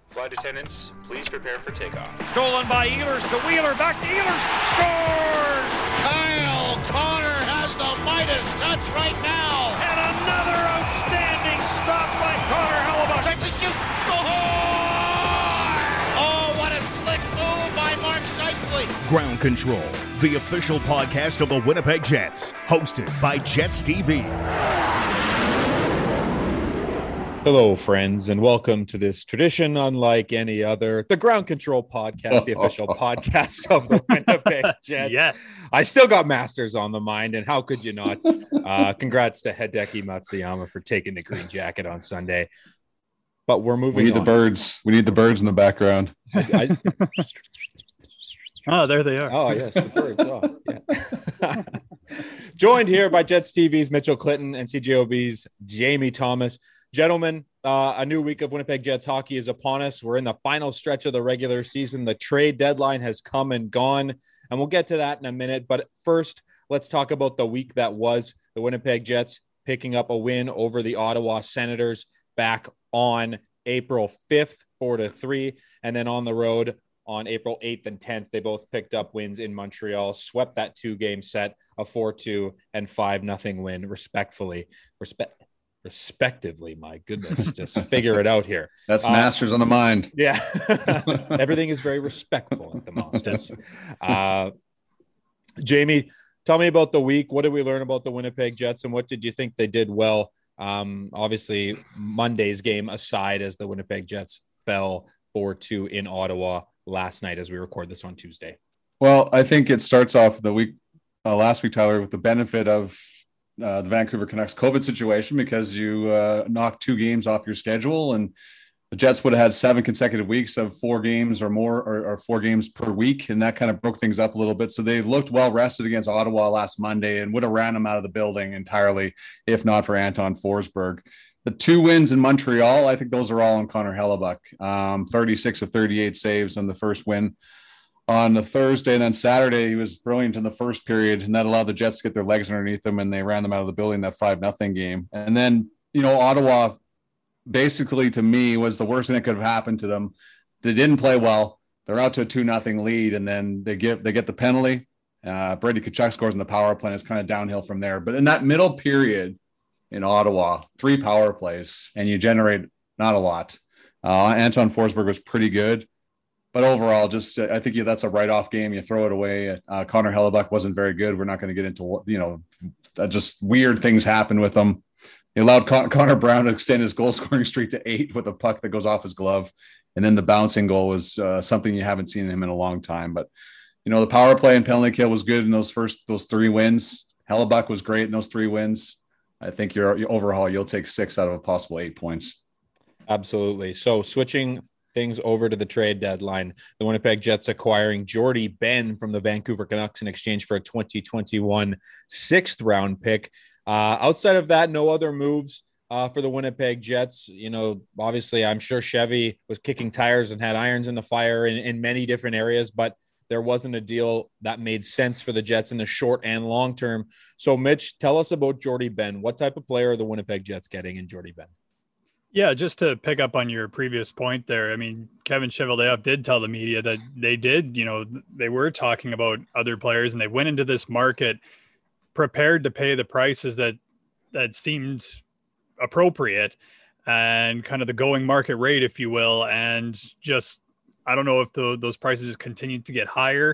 Flight attendants, please prepare for takeoff. Stolen by Ehlers to Wheeler, back to Ehlers, scores! Kyle Connor has the Midas touch right now. And another outstanding stop by Connor Hellebuyck. Check the shoot, score! Oh, what a slick move by Mark Scheifele. Ground Control, the official podcast of the Winnipeg Jets, hosted by Jets TV. Hello, friends, and welcome to this tradition unlike any other, the Ground Control Podcast, the official podcast of the Winnipeg Jets. Yes. I still got Masters on the mind, and how could you not? Congrats to Hideki Matsuyama for taking the green jacket on Sunday. But we're moving on. We need the birds. We need the birds in the background. Oh, there they are. Oh, yes, the birds. Oh, yeah. Joined here by Jets TV's Mitchell Clinton and CJOB's Jamie Thomas. Gentlemen, a new week of Winnipeg Jets hockey is upon us. We're in the final stretch of the regular season. The trade deadline has come and gone, and we'll get to that in a minute. But first, let's talk about the week that was. The Winnipeg Jets picking up a win over the Ottawa Senators back on April 5th, 4-3, and then on the road on April 8th and 10th. They both picked up wins in Montreal, swept that two-game set, a 4-2 and 5-0 win, respectively. My goodness, just figure it out here. That's Masters on the mind. Yeah. Everything is very respectful at the Masters. Jamie, tell me about the week. What did we learn about the Winnipeg Jets, and what did you think they did well? Obviously, Monday's game aside, as the Winnipeg Jets fell 4-2 in Ottawa last night as we record this on Tuesday. Well, I think it starts off the week last week, Tyler, with the benefit of the Vancouver Canucks COVID situation, because you knocked 2 games off your schedule, and the Jets would have had 7 consecutive weeks of 4 games or more, or 4 games per week. And that kind of broke things up a little bit. So they looked well rested against Ottawa last Monday and would have ran them out of the building entirely, if not for Anton Forsberg. The 2 wins in Montreal, I think those are all on Connor Hellebuyck. 36 of 38 saves on the first win on the Thursday, and then Saturday he was brilliant in the first period, and that allowed the Jets to get their legs underneath them, and they ran them out of the building, that 5-0 game. And then, Ottawa basically, to me, was the worst thing that could have happened to them. They didn't play well. They're out to a 2-0 lead, and then they get the penalty. Brady Tkachuk scores in the power play, and it's kind of downhill from there. But in that middle period in Ottawa, 3 power plays, and you generate not a lot. Anton Forsberg was pretty good. But overall, just I think that's a write-off game. You throw it away. Connor Hellebuyck wasn't very good. We're not going to get into, just weird things happen with him. He allowed Connor Brown to extend his goal-scoring streak to 8 with a puck that goes off his glove. And then the bouncing goal was something you haven't seen him in a long time. But, the power play and penalty kill was good in those 3 wins. Hellebuyck was great in those 3 wins. I think overall, you'll take 6 out of a possible 8 points. Absolutely. So switching things over to the trade deadline, the Winnipeg Jets acquiring Jordie Benn from the Vancouver Canucks in exchange for a 2021 6th-round pick. Outside of that, no other moves for the Winnipeg Jets. Obviously, I'm sure Chevy was kicking tires and had irons in the fire in many different areas, but there wasn't a deal that made sense for the Jets in the short and long term. So, Mitch, tell us about Jordie Benn. What type of player are the Winnipeg Jets getting in Jordie Benn? Yeah, just to pick up on your previous point there, I mean, Kevin Cheveldayoff did tell the media that they were talking about other players, and they went into this market prepared to pay the prices that seemed appropriate and kind of the going market rate, if you will. And just, I don't know if those prices continued to get higher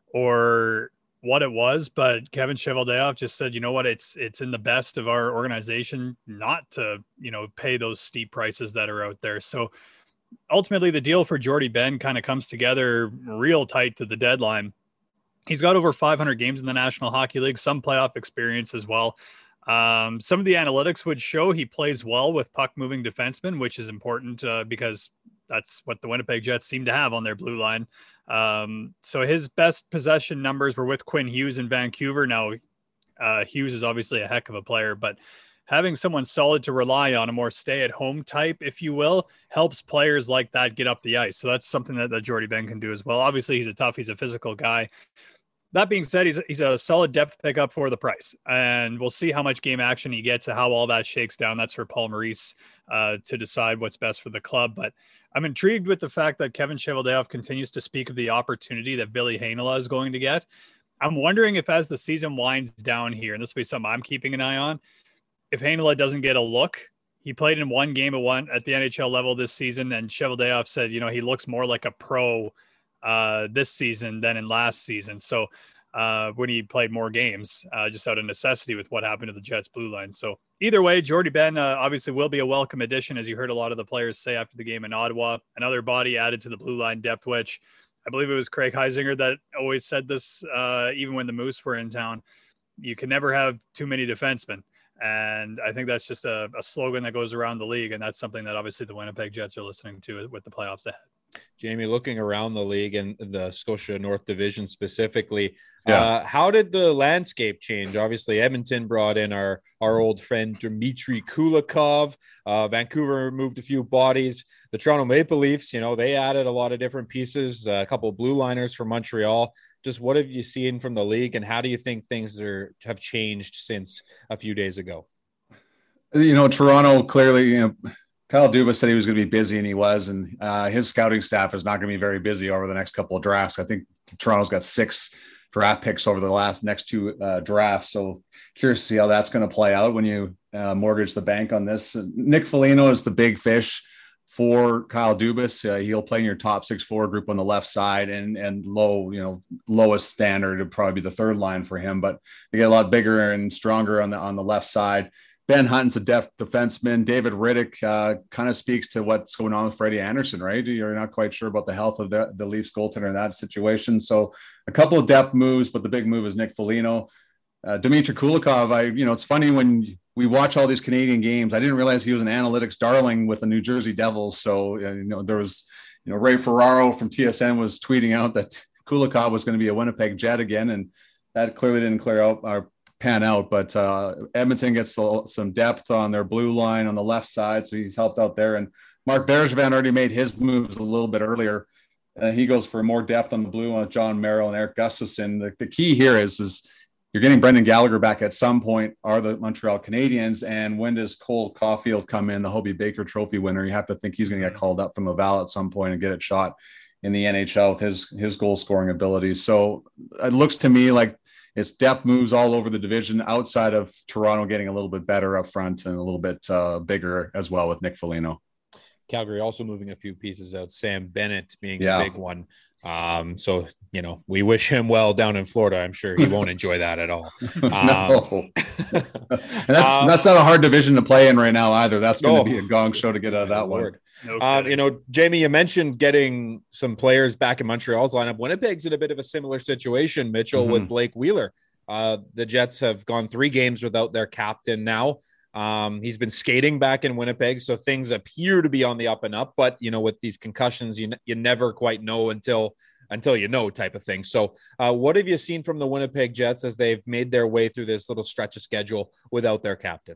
or what it was, but Kevin Cheveldayoff just said, it's in the best of our organization not to, pay those steep prices that are out there. So ultimately the deal for Jordie Benn kind of comes together real tight to the deadline. He's got over 500 games in the National Hockey League, some playoff experience as well. Some of the analytics would show he plays well with puck moving defensemen, which is important because that's what the Winnipeg Jets seem to have on their blue line. So his best possession numbers were with Quinn Hughes in Vancouver. Now, Hughes is obviously a heck of a player, but having someone solid to rely on, a more stay-at-home type, if you will, helps players like that get up the ice. So that's something that Jordie Benn can do as well. Obviously, he's a physical guy. That being said, he's a solid depth pickup for the price, and we'll see how much game action he gets and how all that shakes down. That's for Paul Maurice to decide what's best for the club. But I'm intrigued with the fact that Kevin Cheveldayoff continues to speak of the opportunity that Ville Heinola is going to get. I'm wondering if as the season winds down here, and this will be something I'm keeping an eye on, if Heinola doesn't get a look. He played in one game at the NHL level this season, and Cheveldayoff said, he looks more like a pro this season than in last season. So when he played more games, just out of necessity with what happened to the Jets blue line. So either way, Jordy Ben obviously will be a welcome addition, as you heard a lot of the players say after the game in Ottawa. Another body added to the blue line depth, which I believe it was Craig Heisinger that always said this, even when the Moose were in town, you can never have too many defensemen. And I think that's just a slogan that goes around the league. And that's something that obviously the Winnipeg Jets are listening to with the playoffs ahead. Jamie, looking around the league and the Scotia North Division specifically, how did the landscape change? Obviously, Edmonton brought in our old friend Dmitry Kulikov. Vancouver moved a few bodies. The Toronto Maple Leafs, they added a lot of different pieces, a couple of blue liners from Montreal. Just what have you seen from the league, and how do you think things have changed since a few days ago? Toronto clearly, Kyle Dubas said he was going to be busy, and he was, and his scouting staff is not going to be very busy over the next couple of drafts. I think Toronto's got 6 draft picks over the next 2 drafts. So curious to see how that's going to play out when you mortgage the bank on this. Nick Foligno is the big fish for Kyle Dubas. He'll play in your top 6 forward group on the left side, and lowest standard would probably be the third line for him, but they get a lot bigger and stronger on the left side. Ben Hutton's a depth defenseman. David Riddick kind of speaks to what's going on with Freddie Anderson, right? You're not quite sure about the health of the Leafs goaltender in that situation. So a couple of depth moves, but the big move is Nick Foligno. Dmitry Kulikov, it's funny when we watch all these Canadian games, I didn't realize he was an analytics darling with the New Jersey Devils. So, there was, Ray Ferraro from TSN was tweeting out that Kulikov was going to be a Winnipeg Jet again. And that clearly didn't pan out, but Edmonton gets some depth on their blue line on the left side, so he's helped out there. And Mark Bergevin already made his moves a little bit earlier. He goes for more depth on the blue on John Merrill and Eric Gustafson. The key here is you're getting Brendan Gallagher back at some point, are the Montreal Canadiens, and when does Cole Caulfield come in, the Hobey Baker Trophy winner? You have to think he's going to get called up from Laval at some point and get it shot in the NHL with his goal scoring abilities. So it looks to me like it's depth moves all over the division, outside of Toronto getting a little bit better up front and a little bit bigger as well with Nick Foligno. Calgary also moving a few pieces out, Sam Bennett being the big one. So, we wish him well down in Florida. I'm sure he won't enjoy that at all. No. And that's not a hard division to play in right now either. That's going to be a gong show to get out of that one. No Jamie, you mentioned getting some players back in Montreal's lineup. Winnipeg's in a bit of a similar situation, Mitchell, with Blake Wheeler. The Jets have gone 3 games without their captain now. He's been skating back in Winnipeg, so things appear to be on the up and up. But, with these concussions, you never quite know until you know, type of thing. So what have you seen from the Winnipeg Jets as they've made their way through this little stretch of schedule without their captain?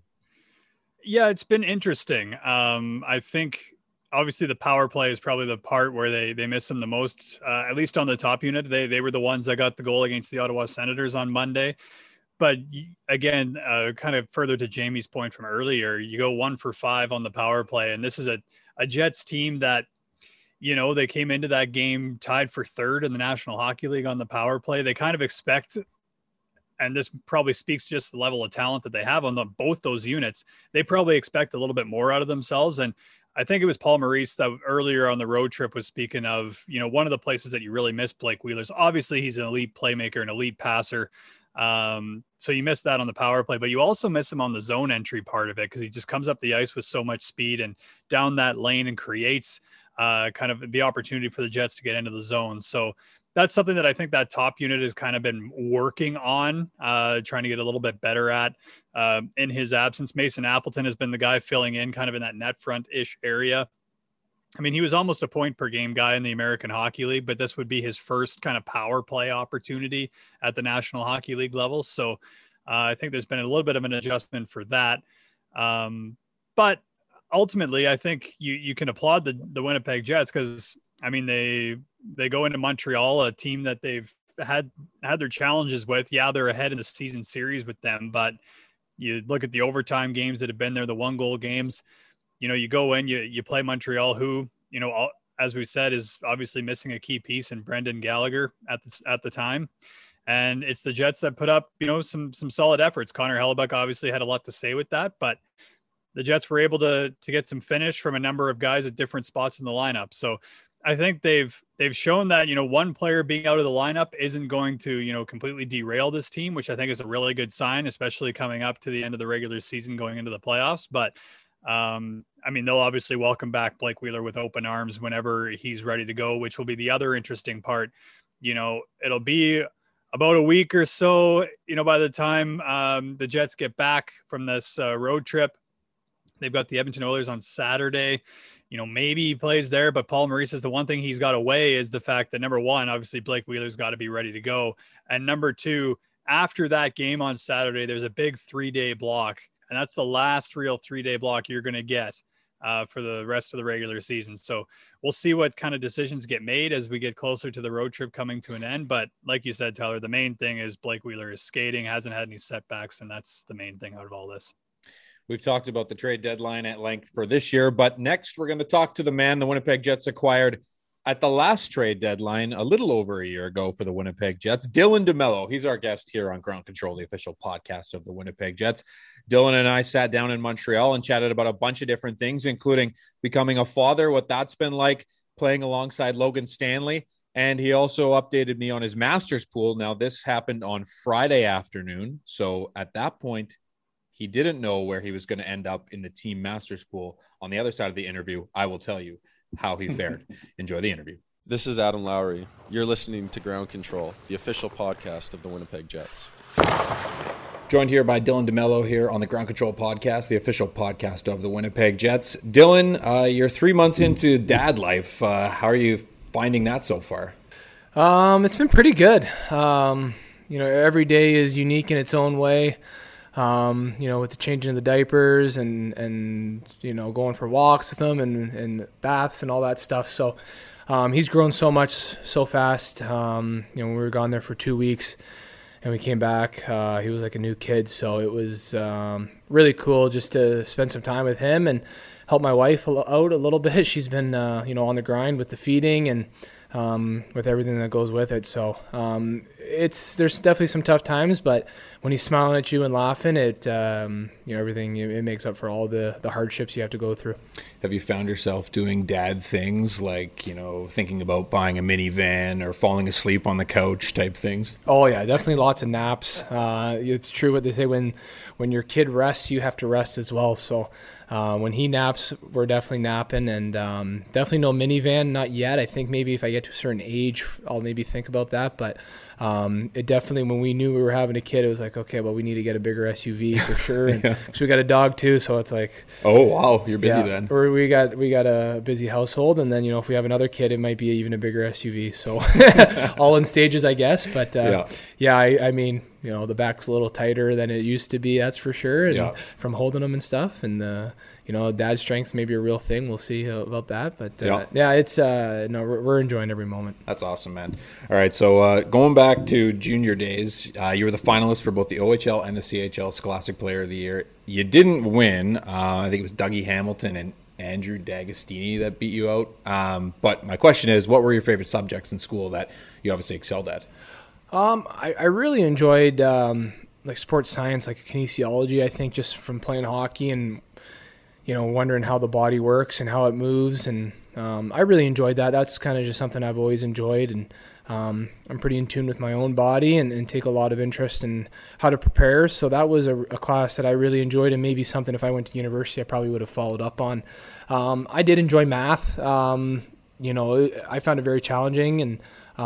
Yeah, it's been interesting. I think obviously the power play is probably the part where they miss him the most, at least on the top unit. They were the ones that got the goal against the Ottawa Senators on Monday. But again, kind of further to Jamie's point from earlier, you go 1 for 5 on the power play. And this is a Jets team that, they came into that game tied for 3rd in the National Hockey League on the power play. They kind of expect, and this probably speaks just the level of talent that they have on both those units. They probably expect a little bit more out of themselves. And I think it was Paul Maurice that earlier on the road trip was speaking of, one of the places that you really miss Blake Wheeler's. Obviously, he's an elite playmaker, an elite passer. So you miss that on the power play, but you also miss him on the zone entry part of it, because he just comes up the ice with so much speed and down that lane and creates kind of the opportunity for the Jets to get into the zone. So that's something that I think that top unit has kind of been working on, trying to get a little bit better at in his absence. Mason Appleton has been the guy filling in kind of in that net front-ish area. I mean, he was almost a point per game guy in the American Hockey League, but this would be his first kind of power play opportunity at the National Hockey League level. So I think there's been a little bit of an adjustment for that. But ultimately, I think you can applaud the Winnipeg Jets, because, I mean, they go into Montreal, a team that they've had their challenges with. Yeah, they're ahead in the season series with them, but you look at the overtime games that have been there, the 1-goal games. You go in, you play Montreal, who as we said is obviously missing a key piece in Brendan Gallagher at the time, and it's the Jets that put up some solid efforts. Connor Hellebuck obviously had a lot to say with that, but the Jets were able to get some finish from a number of guys at different spots in the lineup. So I think they've shown that, one player being out of the lineup isn't going to, completely derail this team, which I think is a really good sign, especially coming up to the end of the regular season, going into the playoffs. But they'll obviously welcome back Blake Wheeler with open arms whenever he's ready to go, which will be the other interesting part. It'll be about a week or so, by the time the Jets get back from this road trip. They've got the Edmonton Oilers on Saturday. Maybe he plays there, but Paul Maurice says the one thing he's got away is the fact that, number one, obviously Blake Wheeler's got to be ready to go. And number two, after that game on Saturday, there's a big 3-day block. And that's the last real 3-day block you're going to get for the rest of the regular season. So we'll see what kind of decisions get made as we get closer to the road trip coming to an end. But like you said, Tyler, the main thing is Blake Wheeler is skating, hasn't had any setbacks, and that's the main thing out of all this. We've talked about the trade deadline at length for this year, but next we're going to talk to the man the Winnipeg Jets acquired at the last trade deadline a little over a year ago for the Winnipeg Jets. Dylan DeMello, he's our guest here on Ground Control, the official podcast of the Winnipeg Jets. Dylan and I sat down in Montreal and chatted about a bunch of different things, including becoming a father, what that's been like, playing alongside Logan Stanley. And he also updated me on his master's pool. Now, this happened on Friday afternoon. So at that point, he didn't know where he was going to end up in the team masters pool. On the other side of the interview, I will tell you how he fared. Enjoy the interview. This is Adam Lowry. You're listening to Ground Control, the official podcast of the Winnipeg Jets. Joined here by Dylan DeMello here on the Ground Control podcast, the official podcast of the Winnipeg Jets. Dylan, you're 3 months into dad life. How are you finding that so far? It's been pretty good. Every day is unique in its own way. With the changing of the diapers and going for walks with him and baths and all that stuff. So he's grown so much so fast. We were gone there for 2 weeks and we came back. He was like a new kid. So it was really cool just to spend some time with him and help my wife out a little bit. She's been, on the grind with the feeding and with everything that goes with it. So there's definitely some tough times, but when he's smiling at you and laughing, everything, it makes up for all the hardships you have to go through. Have you found yourself doing dad things like, thinking about buying a minivan or falling asleep on the couch type things? Oh yeah, definitely lots of naps. It's true what they say, when your kid rests, you have to rest as well. So when he naps, we're definitely napping, and definitely no minivan, not yet. I think maybe if I get to a certain age, I'll maybe think about that. But it definitely, when we knew we were having a kid, it was like, okay, well, we need to get a bigger SUV for sure. And so we got a dog too, so it's like, oh wow, you're busy then. Or we got a busy household, and then if we have another kid, it might be even a bigger SUV. So all in stages, I guess. But I mean, the back's a little tighter than it used to be, that's for sure. And from holding them and stuff, and dad's strength's maybe a real thing. We'll see about that. But it's we're enjoying every moment. That's awesome, man. All right, so going back to junior days, you were the finalist for both the OHL and the CHL Scholastic Player of the Year. You didn't win. I think it was Dougie Hamilton and Andrew D'Agostini that beat you out. But my question is, what were your favorite subjects in school that you obviously excelled at? I really enjoyed like sports science, like kinesiology. I think just from playing hockey and wondering how the body works and how it moves, and I really enjoyed that. That's kind of just something I've always enjoyed, and I'm pretty in tune with my own body and take a lot of interest in how to prepare. So that was a class that I really enjoyed, and maybe something if I went to university I probably would have followed up on. I did enjoy math. I found it very challenging, and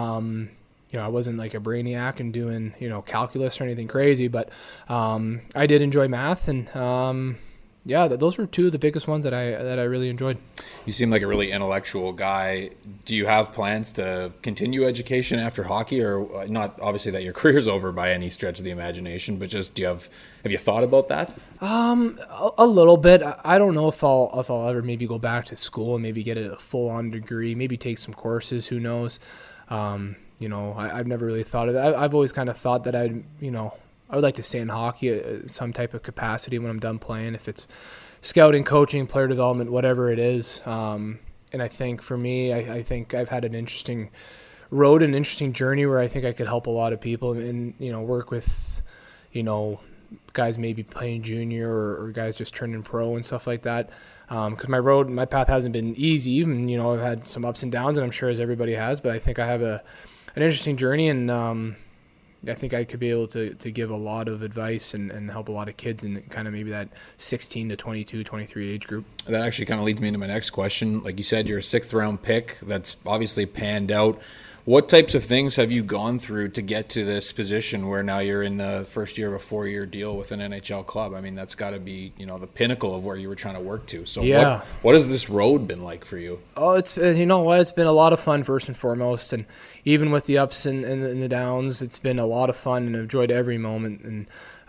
I wasn't like a brainiac and doing calculus or anything crazy, but I did enjoy math, and those were two of the biggest ones that I really enjoyed. You seem like a really intellectual guy. Do you have plans to continue education after hockey, or not obviously that your career's over by any stretch of the imagination, but just have you thought about that? A little bit. I don't know if I'll ever maybe go back to school and maybe get a full-on degree, maybe take some courses, who knows. I've never really thought of it. I've always kind of thought that I would like to stay in hockey some type of capacity when I'm done playing, if it's scouting, coaching, player development, whatever it is. And I think for me, I think I've had an interesting road, an interesting journey where I think I could help a lot of people and work with, guys maybe playing junior or guys just turning pro and stuff like that. Because my path hasn't been easy, and I've had some ups and downs, and I'm sure as everybody has. But I think I have an interesting journey, and I think I could be able to give a lot of advice and help a lot of kids in kind of maybe that 16 to 22, 23 age group. That actually kind of leads me into my next question. Like you said, you're a 6th round pick. That's obviously panned out. What types of things have you gone through to get to this position where now you're in the first year of a 4-year deal with an NHL club? I mean, that's got to be, the pinnacle of where you were trying to work to. So yeah. What has this road been like for you? Oh, it's been a lot of fun first and foremost. And even with the ups and the downs, it's been a lot of fun and I've enjoyed every moment. And,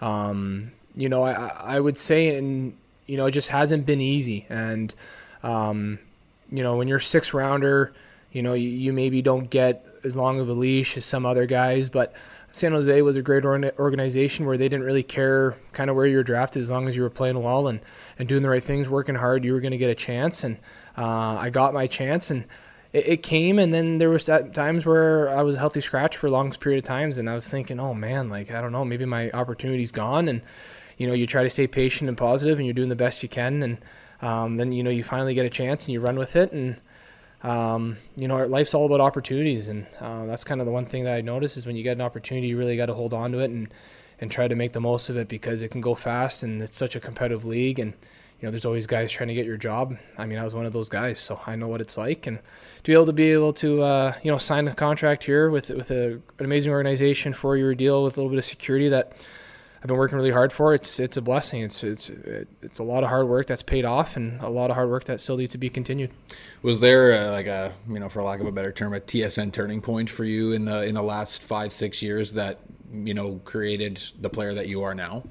I would say, it just hasn't been easy. And, when you're a 6th rounder, you maybe don't get as long of a leash as some other guys, but San Jose was a great organization where they didn't really care kind of where you were drafted as long as you were playing well and doing the right things, working hard, you were going to get a chance. And I got my chance, and it came, and then there was times where I was a healthy scratch for a long period of times, and I was thinking, oh man, I don't know, maybe my opportunity's gone. And, you try to stay patient and positive, and you're doing the best you can. And then, you finally get a chance and you run with it. And, life's all about opportunities, and that's kind of the one thing that I noticed is when you get an opportunity, you really got to hold on to it and try to make the most of it, because it can go fast and it's such a competitive league, and there's always guys trying to get your job. I mean, I was one of those guys, so I know what it's like. And to be able to sign a contract here with an amazing organization, 4-year deal with a little bit of security that I've been working really hard for, it's a blessing. It's a lot of hard work that's paid off, and a lot of hard work that still needs to be continued. Was there for lack of a better term, a TSN turning point for you in the last 5-6 years that created the player that you are now?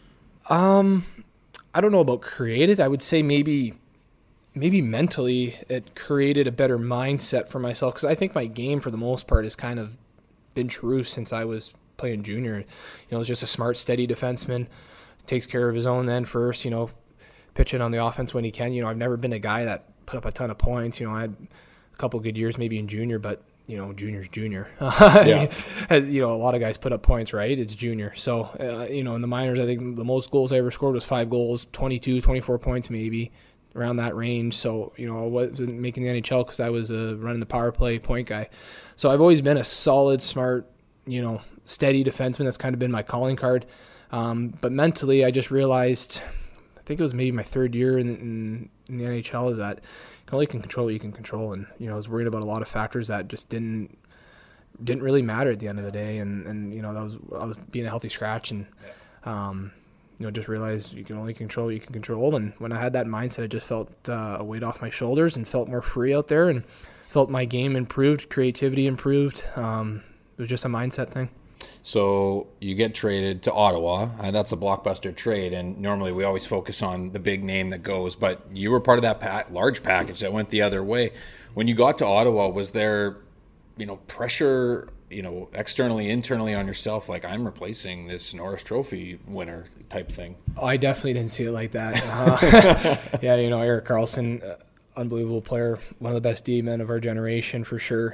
I don't know about created. I would say maybe mentally it created a better mindset for myself, because I think my game for the most part has kind of been true since I was playing junior. He's just a smart, steady defenseman, takes care of his own end first, pitching on the offense when he can. I've never been a guy that put up a ton of points. I had a couple good years maybe in junior, but junior's junior. Yeah. I mean, a lot of guys put up points, right? It's junior. So, in the minors, I think the most goals I ever scored was 5 goals, 22, 24 points maybe, around that range. So, I wasn't making the NHL because I was running the power play point guy. So I've always been a solid, smart, steady defenseman. That's kind of been my calling card. But mentally, I just realized, I think it was maybe my 3rd year in the NHL, is that you only can control what you can control. And, I was worried about a lot of factors that just didn't really matter at the end of the day. And I was being a healthy scratch, and, just realized you can only control what you can control. And when I had that mindset, I just felt a weight off my shoulders and felt more free out there, and felt my game improved, creativity improved. It was just a mindset thing. So you get traded to Ottawa, and that's a blockbuster trade, and normally we always focus on the big name that goes, but you were part of that large package that went the other way. When you got to Ottawa, was there, pressure, externally, internally on yourself, like, I'm replacing this Norris Trophy winner type thing? I definitely didn't see it like that. Yeah, Erik Karlsson, unbelievable player, one of the best D-men of our generation for sure.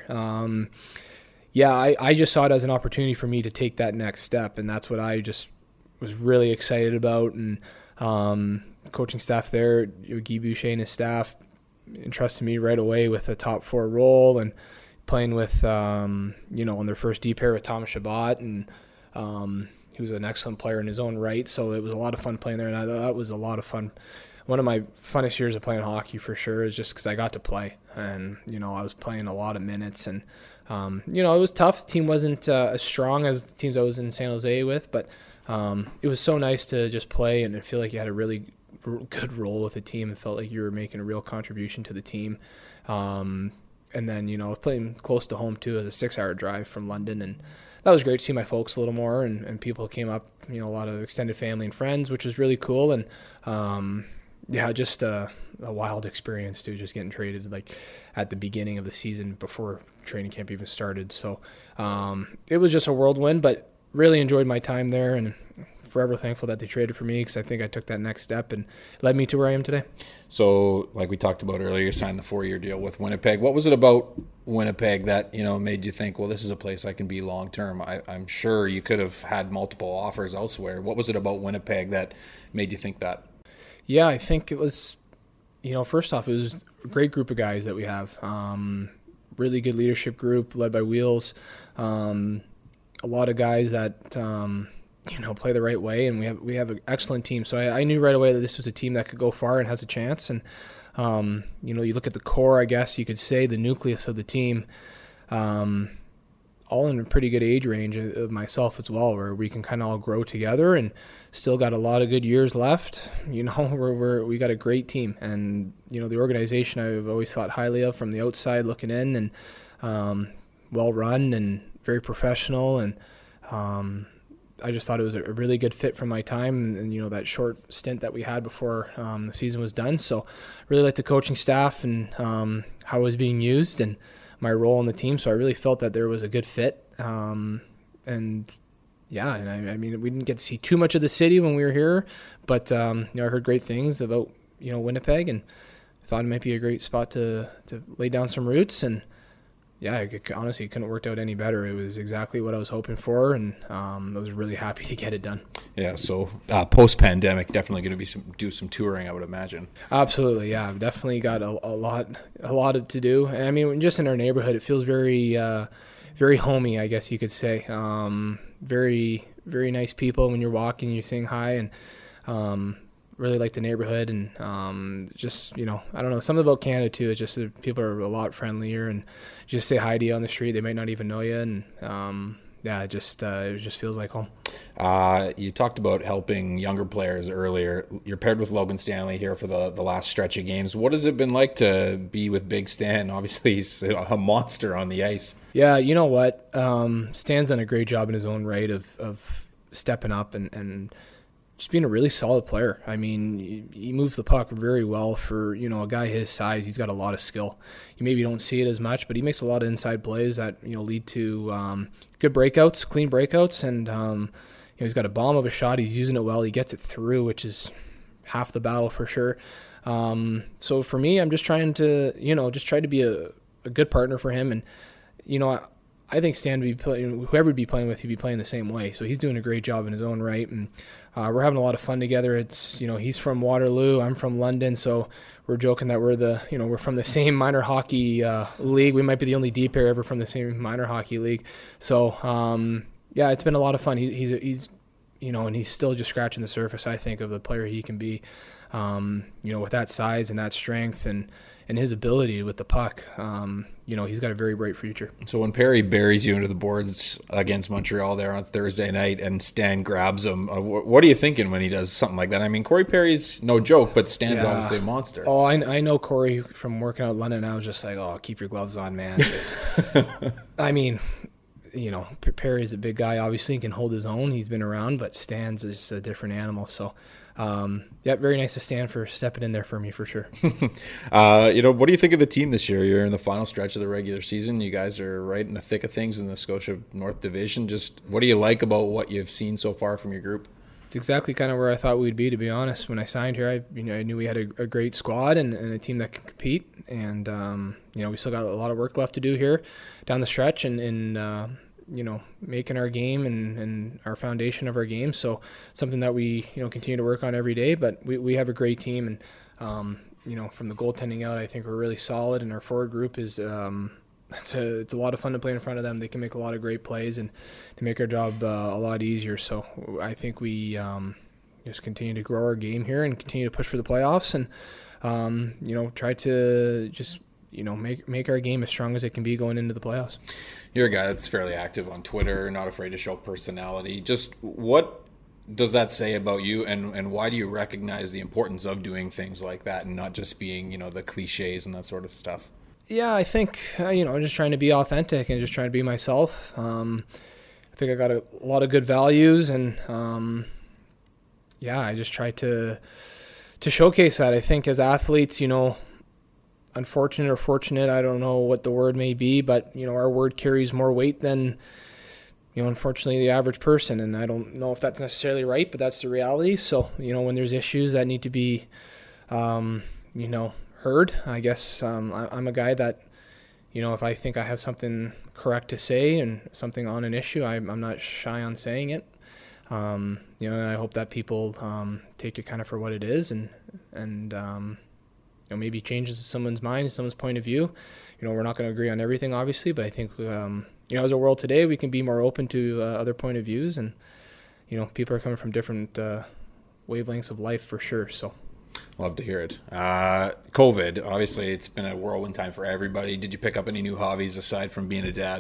Yeah, I just saw it as an opportunity for me to take that next step, and that's what I just was really excited about. And coaching staff there, Guy Boucher and his staff entrusted me right away with a top 4 role, and playing with, on their first D pair with Thomas Chabot, and he was an excellent player in his own right. So it was a lot of fun playing there, and I thought that was a lot of fun. One of my funnest years of playing hockey for sure is just because I got to play, and I was playing a lot of minutes, and it was tough. The team wasn't as strong as the teams I was in San Jose with, but it was so nice to just play and feel like you had a really good role with the team and felt like you were making a real contribution to the team. And then, playing close to home too, as a 6-hour drive from London, and that was great to see my folks a little more, and people came up, a lot of extended family and friends, which was really cool. And Yeah, just a wild experience too, just getting traded like at the beginning of the season before training camp even started. So it was just a whirlwind, but really enjoyed my time there and forever thankful that they traded for me because I think I took that next step and led me to where I am today. So like we talked about earlier, you signed the 4-year deal with Winnipeg. What was it about Winnipeg that, made you think, well, this is a place I can be long term? I'm sure you could have had multiple offers elsewhere. What was it about Winnipeg that made you think that? Yeah, I think it was, first off, it was a great group of guys that we have. Really good leadership group led by Wheels. A lot of guys that, play the right way, and we have an excellent team. So I knew right away that this was a team that could go far and has a chance. And, you look at the core, I guess you could say, the nucleus of the team, all in a pretty good age range of myself as well, where we can kind of all grow together and still got a lot of good years left. We got a great team, and the organization I've always thought highly of from the outside looking in, and well run and very professional, and I just thought it was a really good fit for my time and that short stint that we had before the season was done. So really liked the coaching staff and how it was being used and my role on the team. So I really felt that there was a good fit. I mean, we didn't get to see too much of the city when we were here, but I heard great things about Winnipeg, and thought it might be a great spot to lay down some roots. And yeah, honestly, it couldn't have worked out any better. It was exactly what I was hoping for, and I was really happy to get it done. Yeah, so post-pandemic, definitely going to do some touring, I would imagine. Absolutely, yeah. I've definitely got a lot to do. And I mean, just in our neighborhood, it feels very, very homey, I guess you could say. Very, very nice people when you're walking, you're saying hi, and really like the neighborhood, and just I don't know, something about Canada too. It's just that people are a lot friendlier, and just say hi to you on the street, they might not even know you, and it just feels like home. You talked about helping younger players earlier. You're paired with Logan Stanley here for the last stretch of games. What has it been like to be with Big Stan? Obviously, he's a monster on the ice. Yeah, you know what? Stan's done a great job in his own right of stepping up and just being a really solid player. I mean, he moves the puck very well for, a guy his size. He's got a lot of skill. You maybe don't see it as much, but he makes a lot of inside plays that, lead to good breakouts, clean breakouts, and he's got a bomb of a shot. He's using it well. He gets it through, which is half the battle for sure. So for me, I'm just trying to, try to be a good partner for him. And, I think Stan would be playing, whoever would be playing with, he'd be playing the same way. So he's doing a great job in his own right, and we're having a lot of fun together. It's he's from Waterloo, I'm from London, so we're joking that we're from the same minor hockey league. We might be the only D pair ever from the same minor hockey league. So it's been a lot of fun. He's and he's still just scratching the surface, I think, of the player he can be. With that size and that strength and his ability with the puck, he's got a very bright future. So when Perry buries you into the boards against Montreal there on Thursday night and Stan grabs him, what are you thinking when he does something like that? I mean, Corey Perry's no joke, but Stan's obviously a monster. Oh, I know Corey from working out in London. I was just like, oh, keep your gloves on, man. I mean, Perry's a big guy. Obviously, he can hold his own. He's been around, but Stan's just a different animal. So, very nice to Stan for stepping in there for me, for sure. What do you think of the team this year? You're in the final stretch of the regular season. You guys are right in the thick of things in the Scotia North Division. Just what do you like about what you've seen so far from your group? It's exactly kind of where I thought we'd be, to be honest. When I signed here, I knew we had a great squad and a team that can compete. And, we still got a lot of work left to do here down the stretch and making our game and our foundation of our game. So something that we, continue to work on every day, but we have a great team. And, from the goaltending out, I think we're really solid, and our forward group is, it's a lot of fun to play in front of them. They can make a lot of great plays and to make our job a lot easier. So I think we just continue to grow our game here and continue to push for the playoffs and, try to just, make our game as strong as it can be going into the playoffs. You're a guy that's fairly active on Twitter, not afraid to show personality. Just what does that say about you, and why do you recognize the importance of doing things like that and not just being, the cliches and that sort of stuff? Yeah, I think, I'm just trying to be authentic and just trying to be myself. I think I got a lot of good values, and I just try to to showcase that. I think as athletes, unfortunate or fortunate, I don't know what the word may be, but our word carries more weight than unfortunately the average person, and I don't know if that's necessarily right, but that's the reality. So when there's issues that need to be heard, I guess I'm a guy that if I think I have something correct to say and something on an issue, I'm not shy on saying it. And I hope that people take it kind of for what it is, and maybe changes someone's mind, someone's point of view. We're not going to agree on everything, obviously, but I think as a world today, we can be more open to other point of views, and people are coming from different wavelengths of life for sure. So. Love to hear it. COVID, obviously, it's been a whirlwind time for everybody. Did you pick up any new hobbies aside from being a dad?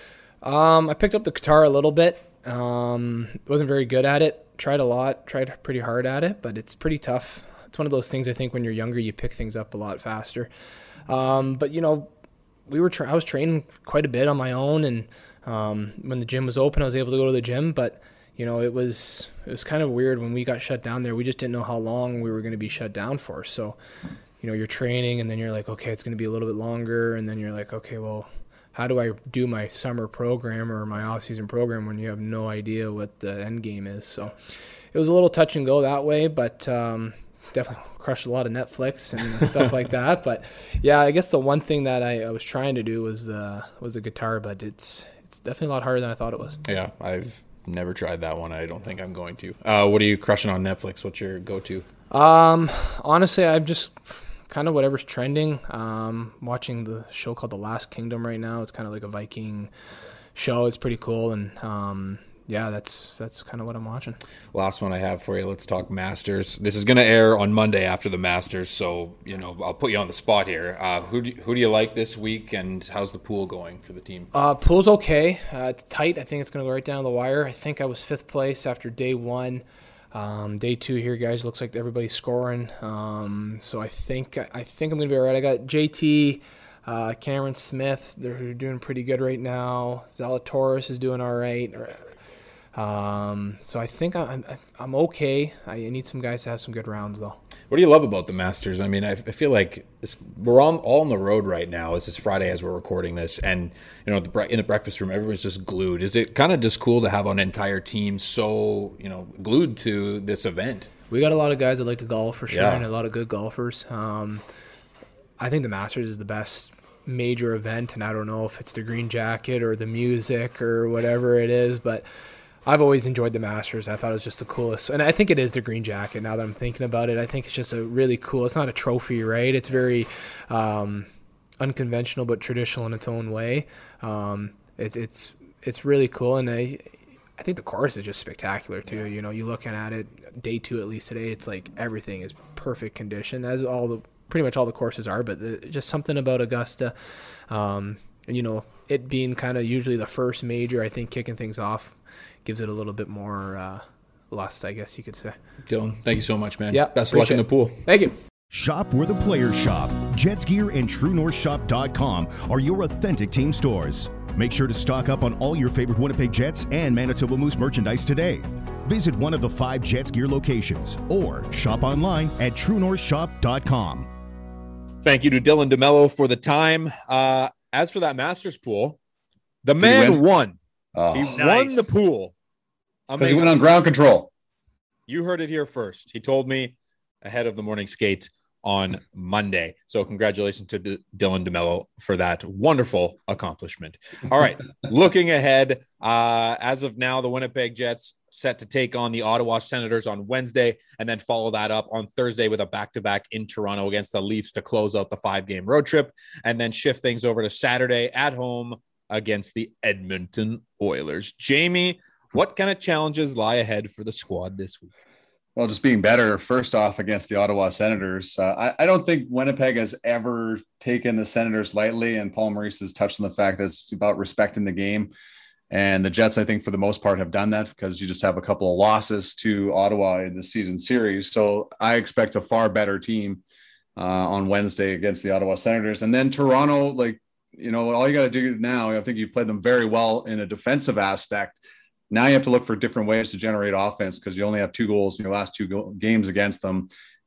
I picked up the guitar a little bit. Wasn't very good at it. Tried pretty hard at it, but it's pretty tough. It's one of those things, I think, when you're younger, you pick things up a lot faster. But I was training quite a bit on my own, and when the gym was open, I was able to go to the gym, but it was kind of weird when we got shut down there. We just didn't know how long we were going to be shut down for. So, you're training, and then you're like, okay, it's going to be a little bit longer. And then you're like, okay, well, how do I do my summer program or my off-season program when you have no idea what the end game is? So it was a little touch and go that way, but definitely crushed a lot of Netflix and stuff like that. But yeah, I guess the one thing that I was trying to do was the guitar, but it's definitely a lot harder than I thought it was. Yeah, I've never tried that one. I don't think I'm going to. What are you crushing on Netflix? What's your go-to? Honestly, I'm just kind of whatever's trending. Watching the show called The Last Kingdom right now. It's kind of like a Viking show. It's pretty cool, and that's kind of what I'm watching. Last one I have for you. Let's talk Masters. This is going to air on Monday after the Masters, so I'll put you on the spot here. Who do you like this week, and how's the pool going for the team? Pool's okay. It's tight. I think it's going to go right down the wire. I think I was 5th place after day 1. Day 2 here, guys, looks like everybody's scoring. So I think I'm going to be all right. I got JT, Cameron Smith. They're doing pretty good right now. Zalatoris is doing all right. So I think I'm okay. I need some guys to have some good rounds, though. What do you love about the Masters? I mean, I feel like we're all on the road right now. This is Friday as we're recording this, and in the breakfast room, everyone's just glued. Is it kind of just cool to have an entire team so glued to this event? We got a lot of guys that like to golf for sure, and a lot of good golfers. I think the Masters is the best major event, and I don't know if it's the green jacket or the music or whatever it is, but I've always enjoyed the Masters. I thought it was just the coolest. And I think it is the green jacket now that I'm thinking about it. I think it's just a really cool, it's not a trophy, right? It's very unconventional but traditional in its own way. It's really cool. And I think the course is just spectacular too. You looking at it, day 2 at least today, it's like everything is perfect condition, as pretty much all the courses are, but just something about Augusta. And it being kind of usually the first major, I think kicking things off gives it a little bit more lust, I guess you could say. Dylan, thank you so much, man. Yeah, best of luck in the pool. Thank you. Shop where the players shop. Jets Gear and TrueNorthShop.com are your authentic team stores. Make sure to stock up on all your favorite Winnipeg Jets and Manitoba Moose merchandise today. Visit one of the 5 Jets Gear locations or shop online at TrueNorthShop.com. Thank you to Dylan DeMello for the time. As for that Masters pool, the man won. Oh, he won the pool. Because he went on ground control. You heard it here first. He told me ahead of the morning skate on Monday. So congratulations to Dylan DeMello for that wonderful accomplishment. All right, looking ahead, as of now, the Winnipeg Jets set to take on the Ottawa Senators on Wednesday and then follow that up on Thursday with a back-to-back in Toronto against the Leafs to close out the 5-game road trip, and then shift things over to Saturday at home against the Edmonton Oilers. Jamie, what kind of challenges lie ahead for the squad this week? Well, just being better, first off, against the Ottawa Senators. I don't think Winnipeg has ever taken the Senators lightly, and Paul Maurice has touched on the fact that it's about respecting the game. And the Jets, I think, for the most part, have done that because you just have a couple of losses to Ottawa in the season series. So I expect a far better team on Wednesday against the Ottawa Senators. And then Toronto, all you got to do now, I think you played them very well in a defensive aspect. Now you have to look for different ways to generate offense because you only have 2 goals in your last 2 games against them.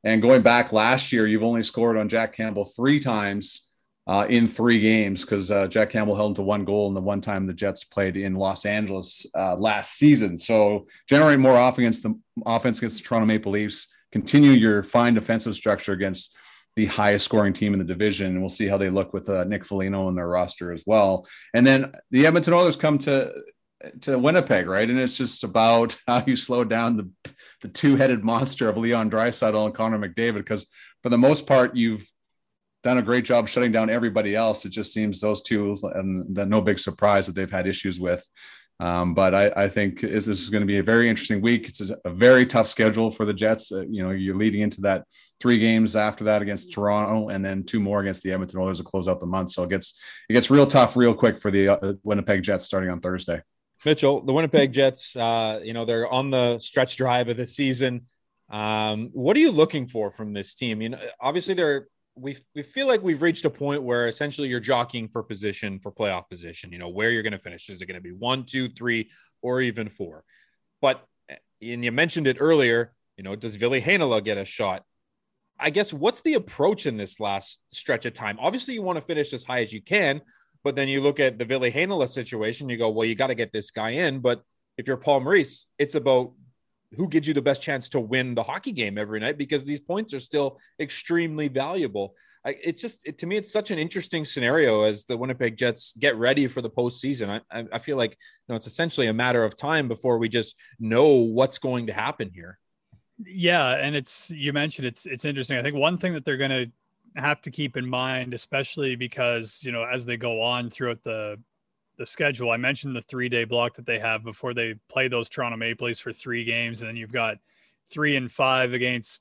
And going back last year, you've only scored on Jack Campbell 3 times in 3 games, because Jack Campbell held him to 1 goal in the one time the Jets played in Los Angeles last season. So generate more offense against the Toronto Maple Leafs. Continue your fine defensive structure against the highest scoring team in the division. And we'll see how they look with Nick Foligno in their roster as well. And then the Edmonton Oilers come to Winnipeg, right? And it's just about how you slow down the two-headed monster of Leon Draisaitl and Connor McDavid, because for the most part, you've done a great job shutting down everybody else. It just seems those two, and that no big surprise that they've had issues with. But I think this is going to be a very interesting week. It's a very tough schedule for the Jets. You're leading into that 3 games after that against Toronto, and then 2 more against the Edmonton Oilers to close out the month. So it gets real tough real quick for the Winnipeg Jets starting on Thursday. Mitchell, the Winnipeg Jets, they're on the stretch drive of the season. What are you looking for from this team? Obviously we feel like we've reached a point where essentially you're jockeying for position, for playoff position, where you're going to finish. Is it going to be 1, 2, 3, or even 4? But, and you mentioned it earlier, does Ville Heinola get a shot? I guess what's the approach in this last stretch of time? Obviously you want to finish as high as you can, but then you look at the Ville Heinola situation, you go, well, you got to get this guy in. But if you're Paul Maurice, it's about who gives you the best chance to win the hockey game every night, because these points are still extremely valuable. To me, it's such an interesting scenario as the Winnipeg Jets get ready for the postseason. I feel like it's essentially a matter of time before we just know what's going to happen here. Yeah, and you mentioned it's interesting. I think one thing that they're going to have to keep in mind, especially because as they go on throughout the schedule, I mentioned the 3-day block that they have before they play those Toronto Maple Leafs for 3 games. And then you've got 3 and 5 against,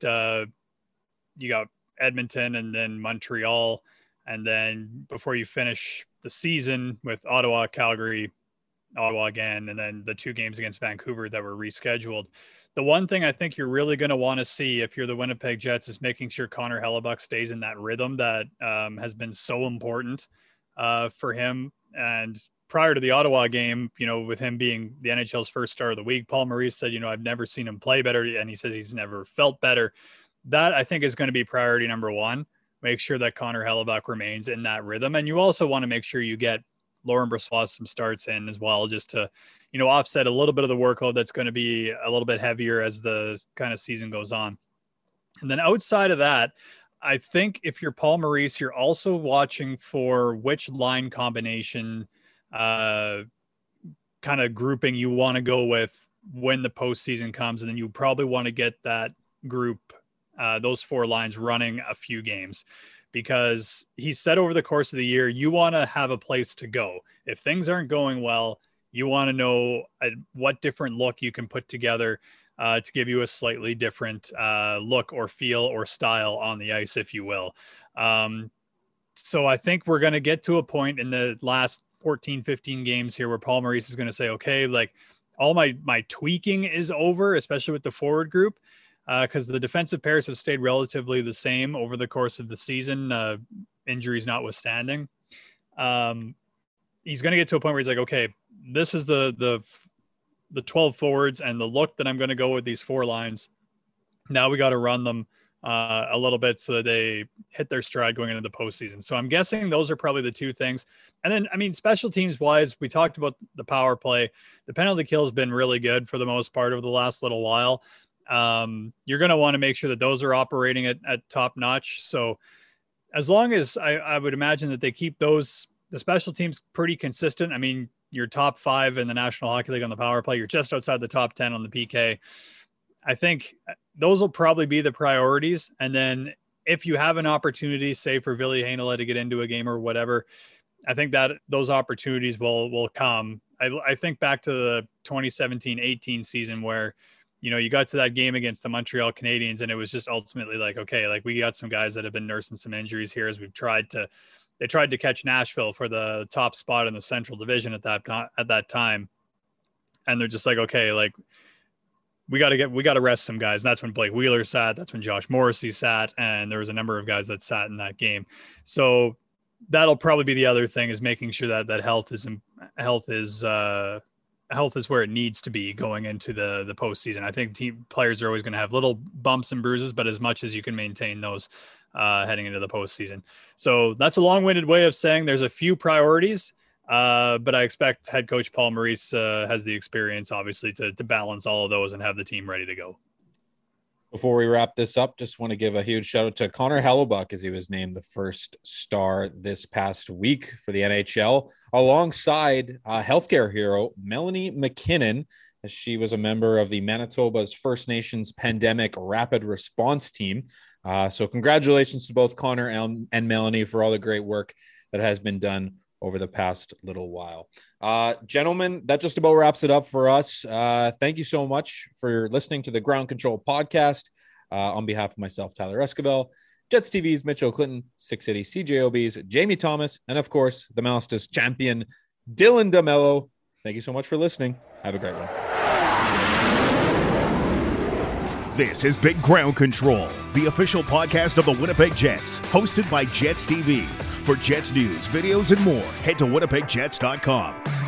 you got Edmonton and then Montreal. And then before you finish the season with Ottawa, Calgary, Ottawa again, and then the 2 games against Vancouver that were rescheduled. The one thing I think you're really going to want to see if you're the Winnipeg Jets is making sure Connor Hellebuyck stays in that rhythm that has been so important for him. And prior to the Ottawa game, with him being the NHL's first star of the week, Paul Maurice said, I've never seen him play better. And he says he's never felt better. That I think is going to be priority number 1. Make sure that Connor Hellebuyck remains in that rhythm. And you also want to make sure you get Laurent Brossoit some starts in as well, just to, offset a little bit of the workload that's going to be a little bit heavier as the kind of season goes on. And then outside of that, I think if you're Paul Maurice, you're also watching for which line combination kind of grouping you want to go with when the postseason comes. And then you probably want to get that group, those 4 lines running a few games, because he said over the course of the year, you want to have a place to go. If things aren't going well, you want to know what different look you can put together to give you a slightly different look or feel or style on the ice, if you will. So I think we're going to get to a point in the last 14, 15 games here where Paul Maurice is going to say, okay, like all my tweaking is over, especially with the forward group, because the defensive pairs have stayed relatively the same over the course of the season, injuries notwithstanding. He's going to get to a point where he's like, okay, this is the 12 forwards and the look that I'm going to go with these 4 lines. Now we got to run them a little bit so that they hit their stride going into the postseason. So I'm guessing those are probably the 2 things. And then, special teams wise, we talked about the power play. The penalty kill has been really good for the most part over the last little while. You're going to want to make sure that those are operating at top notch. So as long as I would imagine that they keep the special teams pretty consistent. You're top 5 in the National Hockey League on the power play. You're just outside the top 10 on the PK. I think those will probably be the priorities. And then if you have an opportunity, say for Ville Heinola to get into a game or whatever, I think that those opportunities will come. I think back to the 2017-18 season where, you got to that game against the Montreal Canadiens and it was just ultimately like, okay, like we got some guys that have been nursing some injuries here as they tried to catch Nashville for the top spot in the Central Division at that time. And they're just like, okay, like we got to rest some guys. And that's when Blake Wheeler sat. That's when Josh Morrissey sat. And there was a number of guys that sat in that game. So that'll probably be the other thing, is making sure that health is health is where it needs to be going into the postseason. I think players are always going to have little bumps and bruises, but as much as you can maintain those heading into the postseason. So that's a long-winded way of saying there's a few priorities, but I expect head coach Paul Maurice has the experience, obviously, to balance all of those and have the team ready to go. Before we wrap this up, just want to give a huge shout out to Connor Hellebuyck, as he was named the first star this past week for the NHL, alongside healthcare hero Melanie McKinnon, as she was a member of the Manitoba's First Nations Pandemic Rapid Response Team. So congratulations to both Connor and Melanie for all the great work that has been done over the past little while. Gentlemen, that just about wraps it up for us. Thank you so much for listening to the Ground Control podcast. On behalf of myself, Tyler Esquivel, Jets TV's Mitchell Clinton, Six City CJOB's Jamie Thomas, and of course, the Masters champion, Dylan DeMello. Thank you so much for listening. Have a great one. This is Big Ground Control, the official podcast of the Winnipeg Jets, hosted by Jets TV. For Jets news, videos, and more, head to winnipegjets.com.